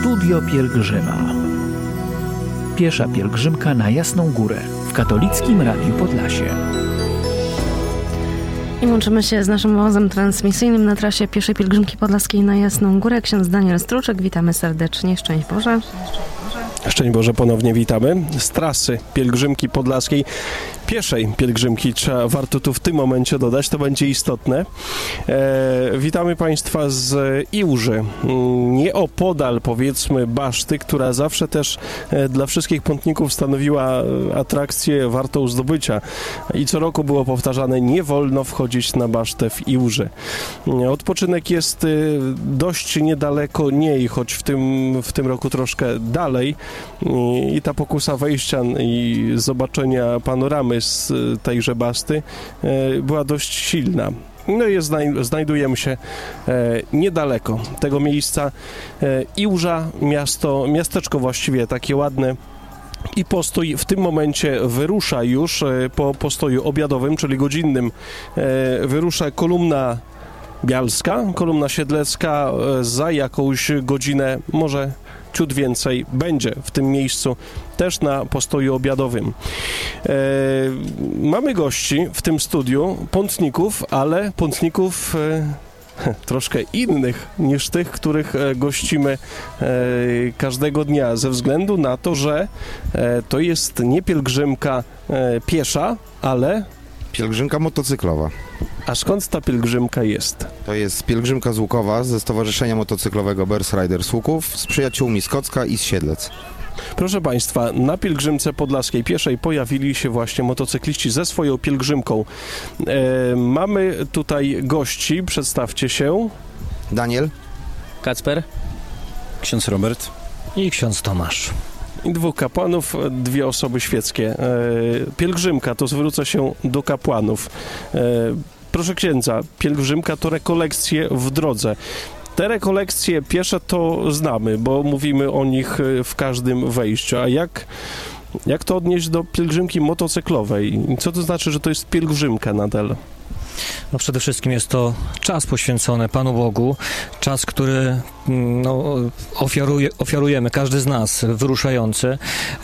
Studio Pielgrzyma. Piesza pielgrzymka na Jasną Górę w Katolickim Radiu Podlasie. I łączymy się z naszym wozem transmisyjnym na trasie pieszej pielgrzymki podlaskiej na Jasną Górę. Ksiądz Daniel Struczek, witamy serdecznie. Szczęść Boże. Szczęść Boże, ponownie witamy. Z trasy pielgrzymki podlaskiej, pieszej pielgrzymki, warto tu w tym momencie dodać, to będzie istotne. Witamy Państwa z Iłży, nieopodal powiedzmy Baszty, która zawsze też dla wszystkich pątników stanowiła atrakcję wartą zdobycia i co roku było powtarzane, nie wolno wchodzić na Basztę w Iłży. Odpoczynek jest dość niedaleko niej, choć w tym roku troszkę dalej i ta pokusa wejścia i zobaczenia panoramy z tejże Baszty była dość silna. No i znajdujemy się niedaleko tego miejsca. Iłża, miasteczko właściwie takie ładne. I postój w tym momencie wyrusza już po postoju obiadowym, czyli godzinnym, wyrusza kolumna bialska, kolumna siedlecka za jakąś godzinę, może ciut więcej będzie w tym miejscu też na postoju obiadowym. Mamy gości w tym studiu, pątników, ale pątników troszkę innych niż tych, których gościmy każdego dnia, ze względu na to, że to jest nie pielgrzymka piesza, ale pielgrzymka motocyklowa. A skąd ta pielgrzymka jest? To jest pielgrzymka z Łukowa, ze Stowarzyszenia Motocyklowego Bears Riders Łuków, z przyjaciółmi z Kocka i z Siedlec. Proszę Państwa, na pielgrzymce podlaskiej pieszej pojawili się właśnie motocykliści ze swoją pielgrzymką. Mamy tutaj gości, przedstawcie się. Daniel. Kacper. Ksiądz Robert. I ksiądz Tomasz. I dwóch kapłanów, dwie osoby świeckie. Pielgrzymka, to zwrócę się do kapłanów. Proszę księdza, pielgrzymka to rekolekcje w drodze. Te rekolekcje piesze to znamy, bo mówimy o nich w każdym wejściu. A jak to odnieść do pielgrzymki motocyklowej? Co to znaczy, że to jest pielgrzymka nadal? No przede wszystkim jest to czas poświęcony Panu Bogu, czas, który ofiarujemy, każdy z nas wyruszający.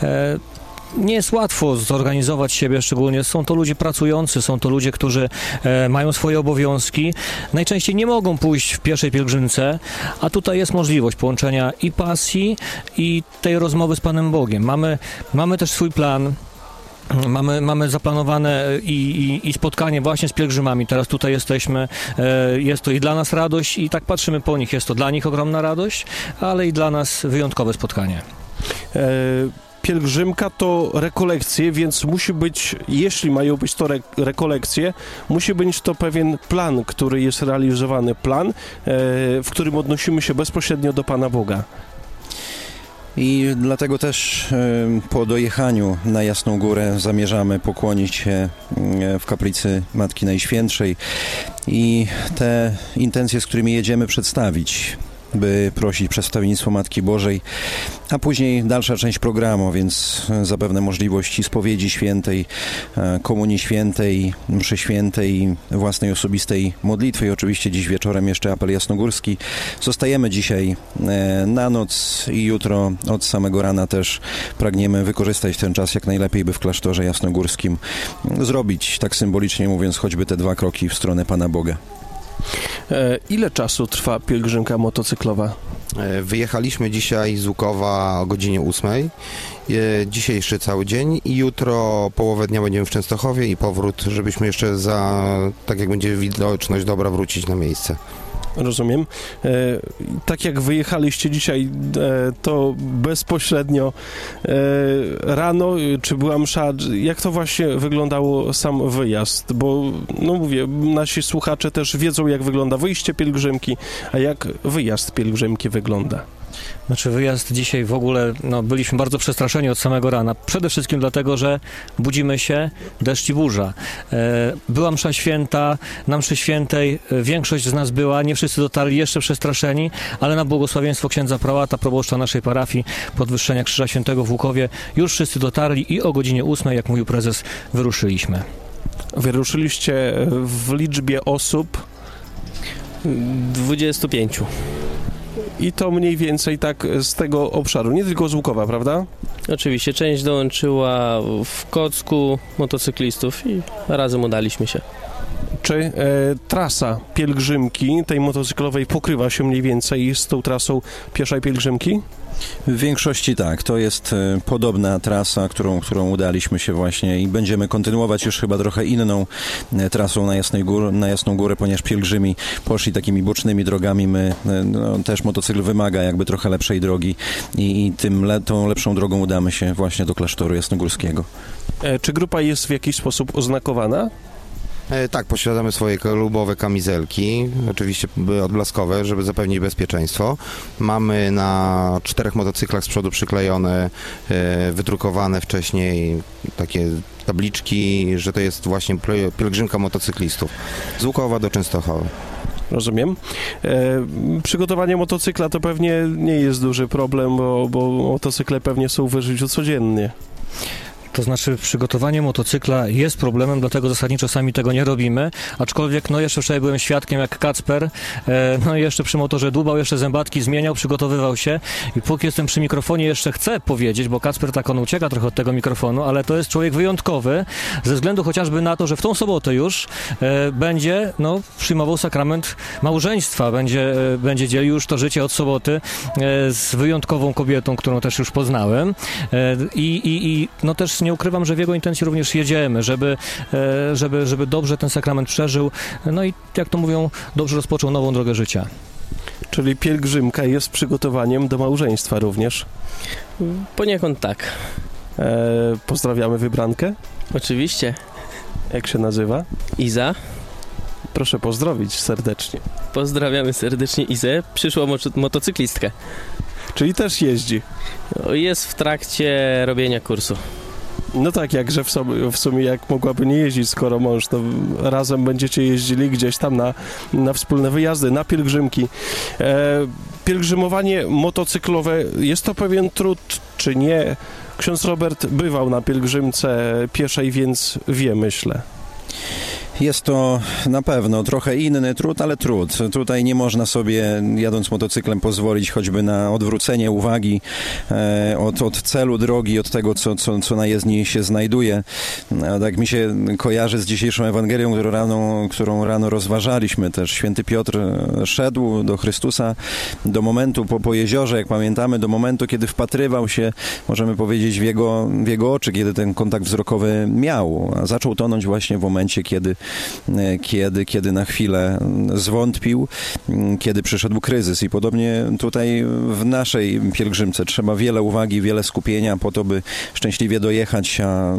Nie jest łatwo zorganizować siebie, szczególnie są to ludzie pracujący, są to ludzie, którzy mają swoje obowiązki. Najczęściej nie mogą pójść w pieszej pielgrzymce, a tutaj jest możliwość połączenia i pasji, i tej rozmowy z Panem Bogiem. Mamy też swój plan. Mamy zaplanowane i spotkanie właśnie z pielgrzymami. Teraz tutaj jesteśmy. Jest to i dla nas radość i tak patrzymy po nich. Jest to dla nich ogromna radość, ale i dla nas wyjątkowe spotkanie. Pielgrzymka to rekolekcje, więc musi być, jeśli mają być to rekolekcje, musi być to pewien plan, który jest realizowany. Plan, w którym odnosimy się bezpośrednio do Pana Boga. I dlatego też po dojechaniu na Jasną Górę zamierzamy pokłonić się w kaplicy Matki Najświętszej i te intencje, z którymi jedziemy, przedstawić, by prosić przedstawienictwo Matki Bożej, a później dalsza część programu, więc zapewne możliwości spowiedzi świętej, komunii świętej, mszy świętej, własnej osobistej modlitwy i oczywiście dziś wieczorem jeszcze apel jasnogórski. Zostajemy dzisiaj na noc i jutro od samego rana też pragniemy wykorzystać ten czas jak najlepiej, by w klasztorze jasnogórskim zrobić, tak symbolicznie mówiąc, choćby te 2 kroki w stronę Pana Boga. Ile czasu trwa pielgrzymka motocyklowa? Wyjechaliśmy dzisiaj z Łukowa o godzinie 8. Dzisiejszy cały dzień i jutro połowę dnia będziemy w Częstochowie i powrót, żebyśmy jeszcze tak jak będzie widoczność dobra, wrócić na miejsce. Rozumiem. Tak jak wyjechaliście dzisiaj, to bezpośrednio rano, czy była msza, jak to właśnie wyglądało sam wyjazd? Bo, mówię, nasi słuchacze też wiedzą, jak wygląda wyjście pielgrzymki, a jak wyjazd pielgrzymki wygląda. Znaczy wyjazd dzisiaj w ogóle, byliśmy bardzo przestraszeni od samego rana. Przede wszystkim dlatego, że budzimy się, deszcz i burza. Była msza święta, na mszy świętej większość z nas była, nie wszyscy dotarli, jeszcze przestraszeni, ale na błogosławieństwo księdza prałata, proboszcza naszej parafii Podwyższenia Krzyża Świętego w Łukowie już wszyscy dotarli i o godzinie 8, jak mówił prezes, wyruszyliśmy. Wyruszyliście w liczbie osób? 25. i to mniej więcej tak z tego obszaru, nie tylko z Łukowa, prawda? Oczywiście, część dołączyła w Kocku motocyklistów i razem udaliśmy się. Czy trasa pielgrzymki tej motocyklowej pokrywa się mniej więcej z tą trasą pieszej pielgrzymki? W większości tak. To jest podobna trasa, którą udaliśmy się właśnie i będziemy kontynuować już chyba trochę inną trasą na Jasną Górę, ponieważ pielgrzymi poszli takimi bocznymi drogami. Też motocykl wymaga jakby trochę lepszej drogi i tą lepszą drogą udamy się właśnie do klasztoru jasnogórskiego. Czy grupa jest w jakiś sposób oznakowana? Tak, posiadamy swoje klubowe kamizelki, oczywiście odblaskowe, żeby zapewnić bezpieczeństwo. Mamy na 4 motocyklach z przodu przyklejone, wydrukowane wcześniej takie tabliczki, że to jest właśnie pielgrzymka motocyklistów z Łukowa do Częstochowy. Rozumiem. Przygotowanie motocykla to pewnie nie jest duży problem, bo motocykle pewnie są w życiu codziennie. To znaczy przygotowanie motocykla jest problemem, dlatego zasadniczo sami tego nie robimy, aczkolwiek jeszcze wczoraj byłem świadkiem, jak Kacper jeszcze przy motorze dłubał, jeszcze zębatki zmieniał, przygotowywał się i póki jestem przy mikrofonie jeszcze chcę powiedzieć, bo Kacper on ucieka trochę od tego mikrofonu, ale to jest człowiek wyjątkowy, ze względu chociażby na to, że w tą sobotę już będzie przyjmował sakrament małżeństwa, będzie dzielił już to życie od soboty z wyjątkową kobietą, którą też już poznałem i też nie ukrywam, że w jego intencji również jedziemy, żeby dobrze ten sakrament przeżył, i jak to mówią, dobrze rozpoczął nową drogę życia. Czyli pielgrzymka jest przygotowaniem do małżeństwa również? Poniekąd tak. Pozdrawiamy wybrankę? Oczywiście. Jak się nazywa? Iza. Proszę pozdrowić serdecznie. Pozdrawiamy serdecznie Izę, przyszłą motocyklistkę. Czyli też jeździ? Jest w trakcie robienia kursu. No tak, jakże w sumie jak mogłaby nie jeździć, skoro mąż, to razem będziecie jeździli gdzieś tam na wspólne wyjazdy, na pielgrzymki. Pielgrzymowanie motocyklowe, jest to pewien trud, czy nie? Ksiądz Robert bywał na pielgrzymce pieszej, więc wie, myślę. Jest to na pewno trochę inny trud, ale trud. Tutaj nie można sobie, jadąc motocyklem, pozwolić choćby na odwrócenie uwagi od celu drogi, od tego, co na jezdni się znajduje. Tak mi się kojarzy z dzisiejszą Ewangelią, którą rano rozważaliśmy też. Święty Piotr szedł do Chrystusa do momentu po jeziorze, jak pamiętamy, do momentu, kiedy wpatrywał się, możemy powiedzieć, w jego oczy, kiedy ten kontakt wzrokowy miał. A zaczął tonąć właśnie w momencie, kiedy na chwilę zwątpił, kiedy przyszedł kryzys. I podobnie tutaj w naszej pielgrzymce trzeba wiele uwagi, wiele skupienia po to, by szczęśliwie dojechać,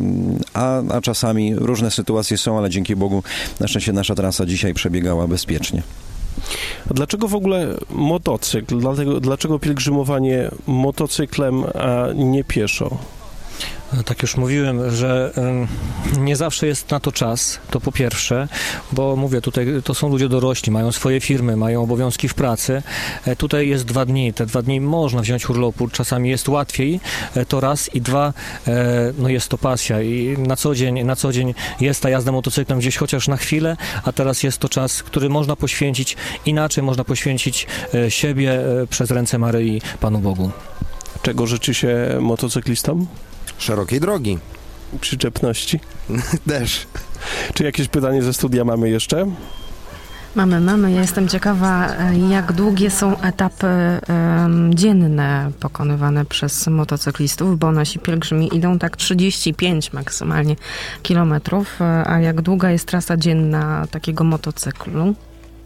a czasami różne sytuacje są, ale dzięki Bogu na szczęście nasza trasa dzisiaj przebiegała bezpiecznie. A dlaczego w ogóle motocykl? Dlaczego pielgrzymowanie motocyklem, a nie pieszo? Tak już mówiłem, że nie zawsze jest na to czas, to po pierwsze, bo mówię, tutaj to są ludzie dorośli, mają swoje firmy, mają obowiązki w pracy. Tutaj jest 2 dni, te 2 dni można wziąć urlopu, czasami jest łatwiej, to raz i 2, jest to pasja i na co dzień jest ta jazda motocyklem gdzieś chociaż na chwilę, a teraz jest to czas, który można poświęcić inaczej, można poświęcić siebie przez ręce Maryi Panu Bogu. Czego życzy się motocyklistom? Szerokiej drogi. Przyczepności? Też. Czy jakieś pytanie ze studia mamy jeszcze? Mamy. Ja jestem ciekawa, jak długie są etapy dzienne pokonywane przez motocyklistów, bo nasi pielgrzymi idą tak 35 maksymalnie kilometrów, a jak długa jest trasa dzienna takiego motocyklu?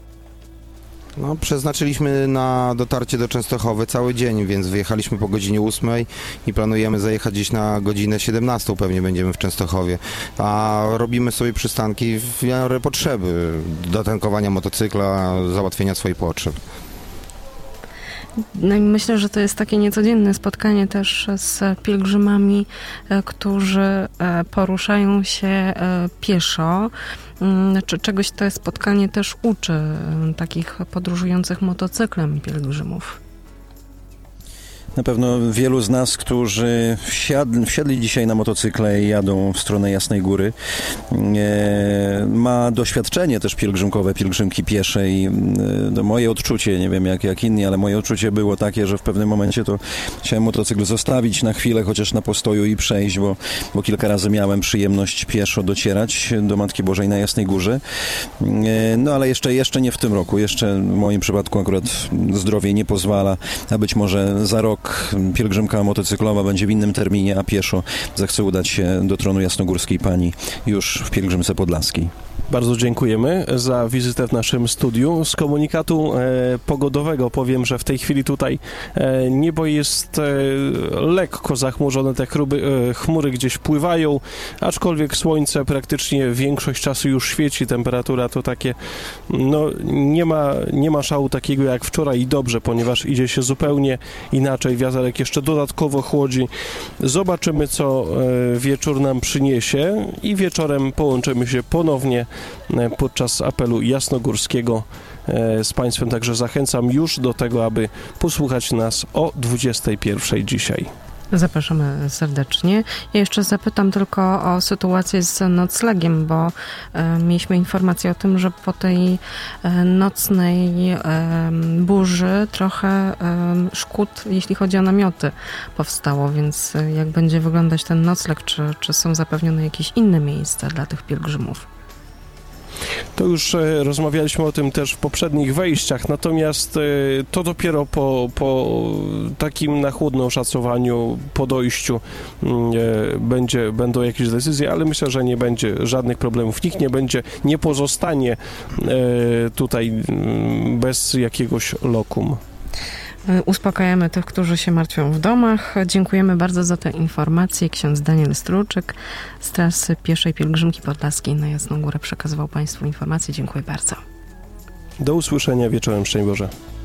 Przeznaczyliśmy na dotarcie do Częstochowy cały dzień, więc wyjechaliśmy po godzinie 8 i planujemy zajechać gdzieś na godzinę 17, pewnie będziemy w Częstochowie, a robimy sobie przystanki w miarę potrzeby, do tankowania motocykla, załatwienia swoich potrzeb. No i myślę, że to jest takie niecodzienne spotkanie też z pielgrzymami, którzy poruszają się pieszo. Czy czegoś to spotkanie też uczy takich podróżujących motocyklem pielgrzymów? Na pewno wielu z nas, którzy wsiadli dzisiaj na motocykle i jadą w stronę Jasnej Góry, ma doświadczenie też pielgrzymkowe, pielgrzymki piesze i moje odczucie, nie wiem jak inni, ale moje odczucie było takie, że w pewnym momencie to chciałem motocykl zostawić na chwilę, chociaż na postoju i przejść, bo kilka razy miałem przyjemność pieszo docierać do Matki Bożej na Jasnej Górze. No ale jeszcze nie w tym roku, jeszcze w moim przypadku akurat zdrowie nie pozwala, a być może za rok pielgrzymka motocyklowa będzie w innym terminie, a pieszo zechce udać się do tronu Jasnogórskiej Pani już w pielgrzymce podlaskiej. Bardzo dziękujemy za wizytę w naszym studiu. Z komunikatu pogodowego powiem, że w tej chwili tutaj niebo jest lekko zachmurzone, te chmury gdzieś pływają, aczkolwiek słońce praktycznie większość czasu już świeci, temperatura to takie, no nie ma szału takiego jak wczoraj i dobrze, ponieważ idzie się zupełnie inaczej, wiaterek jeszcze dodatkowo chłodzi. Zobaczymy, co wieczór nam przyniesie i wieczorem połączymy się ponownie podczas apelu jasnogórskiego z Państwem, także zachęcam już do tego, aby posłuchać nas o 21:00 dzisiaj. Zapraszamy serdecznie. Ja jeszcze zapytam tylko o sytuację z noclegiem, bo mieliśmy informację o tym, że po tej nocnej burzy trochę szkód, jeśli chodzi o namioty, powstało, więc jak będzie wyglądać ten nocleg, czy są zapewnione jakieś inne miejsca dla tych pielgrzymów? To już rozmawialiśmy o tym też w poprzednich wejściach, natomiast to dopiero po takim na chłodno oszacowaniu, po dojściu będą jakieś decyzje, ale myślę, że nie będzie żadnych problemów. Nikt nie pozostanie tutaj bez jakiegoś lokum. Uspokajamy tych, którzy się martwią w domach. Dziękujemy bardzo za te informacje. Ksiądz Daniel Struczyk z trasy pieszej pielgrzymki podlaskiej na Jasną Górę przekazywał Państwu informacje. Dziękuję bardzo. Do usłyszenia wieczorem. Szczęść Boże.